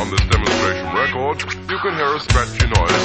on this demonstration record, you can hear a scratchy noise.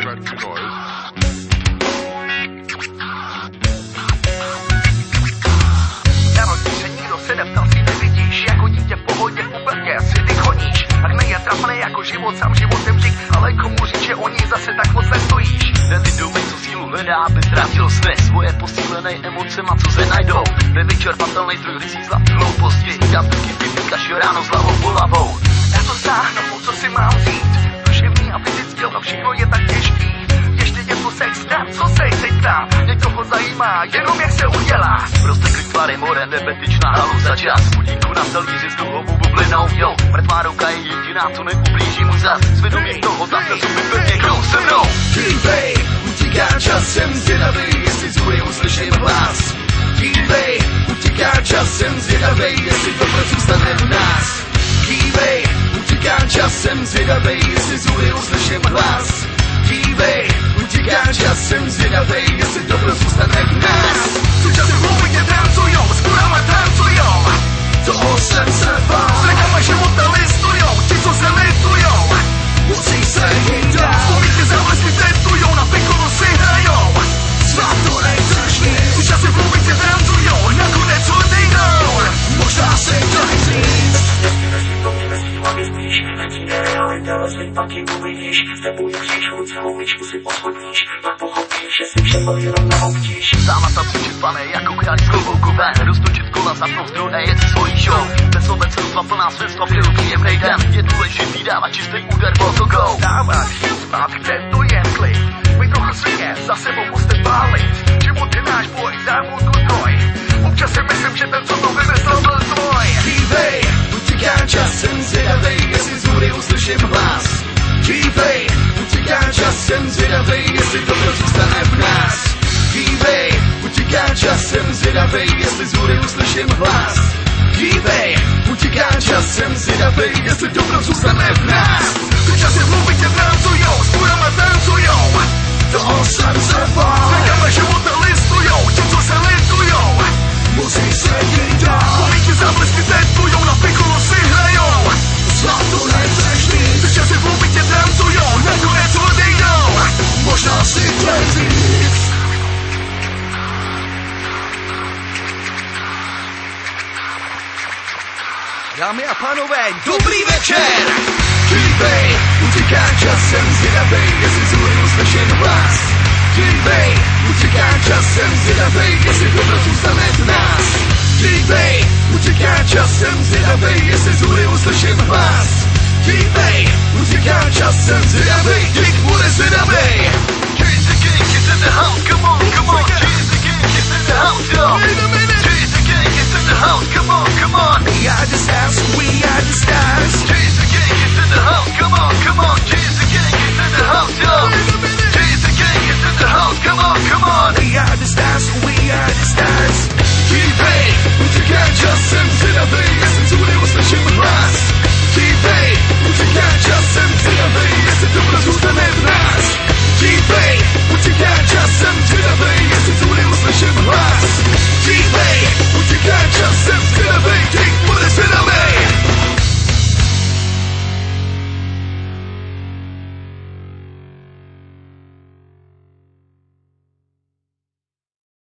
Narodí se nikdo se neptal, si nevidíš, jako dítě v pohodě v pubertě, si vychoníš. Tak nejetrapnej jako život, sám životem řík, ale komu říct, že o něj zase tak moc nestojíš. Nevědomý, co sílu hledá, aby ztratil své svoje posílené emocema, co se najdou. Nevyčerpatelný zdroj lidí zlatý hlouposti, jablky vypíkaš ráno s hlavou polavou. Já to sáhnu, co si mám vzít, duševní a fyzický, a všechno je tak těžký. Ještě něco se extrém, co se teď tam, někoho zajímá, jenom jak se udělá. Prosteklý tvary more, nebetičná haluza, čas budíku na talíři s dlouhou bublinou. Jo, mrtvá ruka je jediná, co neublíží mu zas, svědomí toho zase zuby pevně jdou se mnou. Dívej, utíká časem zvědavej, jestli z hůry uslyším hlas. Dívej, utíká časem zvědavej, jestli to zůstane v nás. Dívej, utíká časem zvědavej, jestli z hůry uslyším hlas. Dívej, utíká časem zvědavej, jestli dobro zůstane v nás. Současně hlubině tancujou, s kurama tancujou, toho srdce vám, s rekama života listujou, ti co se litujou, musí se jít dál. vzpomínky záblesky testujou, na pikolu si hrajou, Svato nechceš nic, současně hlubině tancujou, nakonec odejdou. možná si dají říct. Závata přičetpané jako králí z klobouků ven, roztočit kola, zapnout druhé, jet si svojí show. Bez obecenstva plná světstva, přeju příjemnej den, je důležitý dávat čistý úder, bol to go. Dávat, zpátky, to je klid, my trochu svině, za sebou musíte pálit. Život je náš boj, dám mu kudoj, občas si myslím, že ten, co to vymyslel, byl tvoj. Dívej, utíká časem zvědavej, jestli z hůry uslyším hlas. Dívej, utíká časem zvědavej, jestli dobro zůstane v nás. Dívej, utíká časem zvědavej, jestli z hůry uslyším hlas. Dívej, utíká časem zvědavej, jestli dobro zůstane v nás. Současně hlubině tancujou, s kurama tancujou, Toho srdce vám, rekama života listujou, ti co se litujou, musí se jít dál. vzpomínky záblesky testujou, na pikolu si hrajou, Zlato nechceš mít, současně hlubině tancujou, nakonec odejdou. možná si tvé říct. Dámy a pánové, dobrý večer! Dívej, utíká časem zvědavej, jestli z hůry uslyším hlas. Dívej, utíká časem zvědavej, jestli dobro zůstane v nás. Dívej, utíká časem zvědavej, jestli z hůry uslyším hlas. Dívej, utíká časem zvědavej, dík bude zvědavej. Cheese the gang is in the house, come on, come on. Cheese the gang is in the house, yo. Cheese the gang is in the house, come on, come on. We are the stars, we are the stars. Cheese the gang is in the house, come on, come on. Cheese the gang is in the house, yo. Cheese the gang is in the house, come on, come on. We are the stars, we are the stars. Dívej, utíká časem zvědavej,